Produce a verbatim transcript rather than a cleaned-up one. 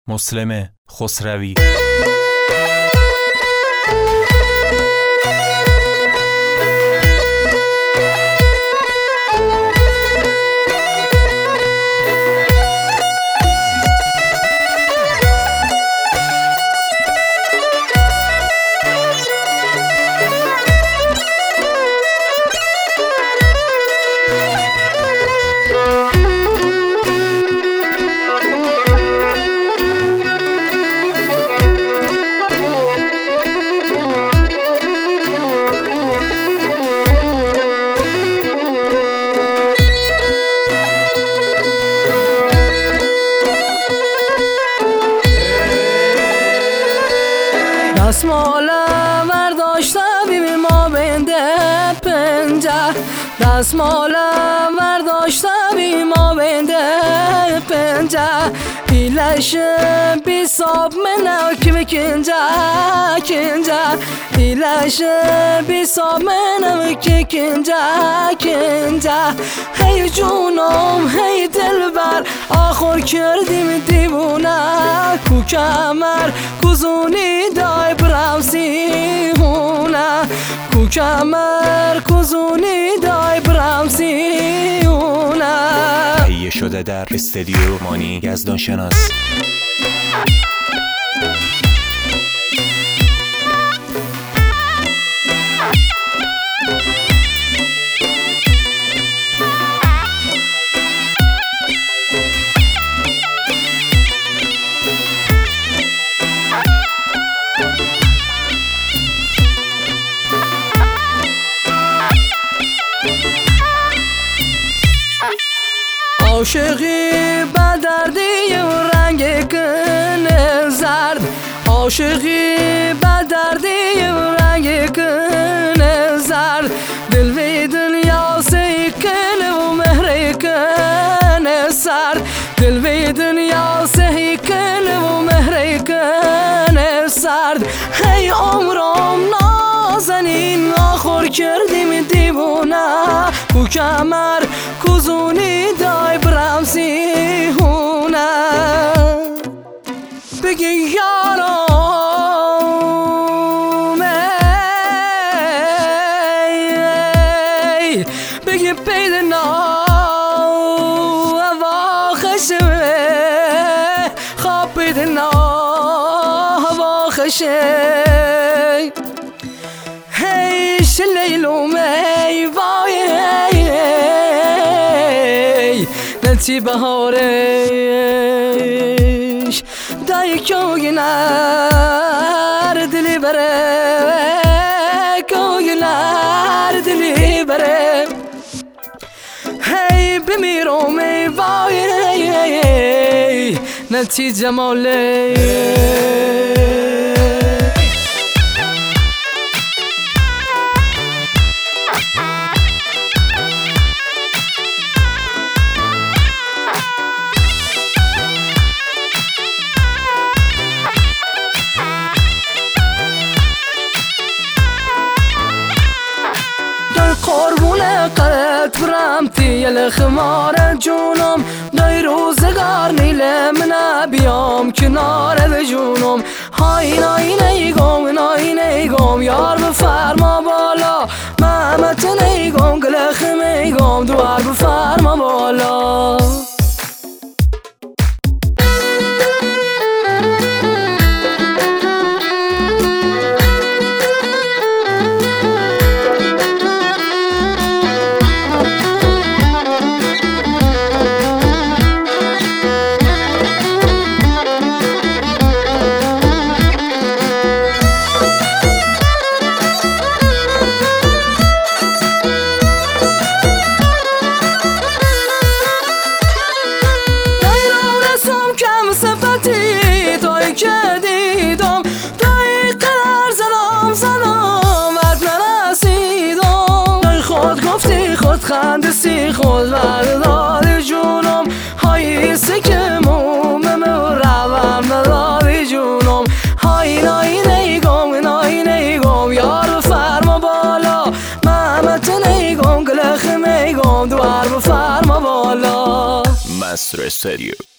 مسلم خسروی. دستمالم برداشتم ببین ما بنده پنجه دستمالم برداشتم ببین ما بنده پنجه ایلش بی صاب منو که بکنجه کنجه ایلش بی صاب منو که کنجه کنجه هی جونم هی دلبر آخر کردیم دیوونه کو کمر کوزونی دای برام سیمونه کو کمر کوزونی دای برام سیمونه. تهیه شده در استودیو مانی یزدان شناس. عاشقی با دردی و رنگ کن زرد عاشقی با دردی و رنگ کن زرد دل وی دنیا سیکن و مهر کن سرد دل وی دنیا سیکن و مهر کن سرد هی عمرم نازنین آخر کردیم دیوونه کو کمر کوزونی دای برام سیهونه بگی یارم ای بگی پیدنا هوا خشمه خواب پیدنا هوا خشه هی شلیلوم ای وای نتی بهارش دای کوگنر دلی بره کوگنر دلی بره هی بمیرم ای وای نتی جماله قربون قلت برمتی یل خمار جونم دای روزگار نیله من بیام کنار جونم های نای نیگم نای نیگم یار بفرما بالا محمد نیگم گلخ میگم دوار بفرما بالا. خندسی خود بردار جونم های سکموم مروم نداری جونم های نای نیگم نای نیگم یار بفرما بالا محمد نیگم گلخ میگم دوار بفرما بالا. مستر استودیو.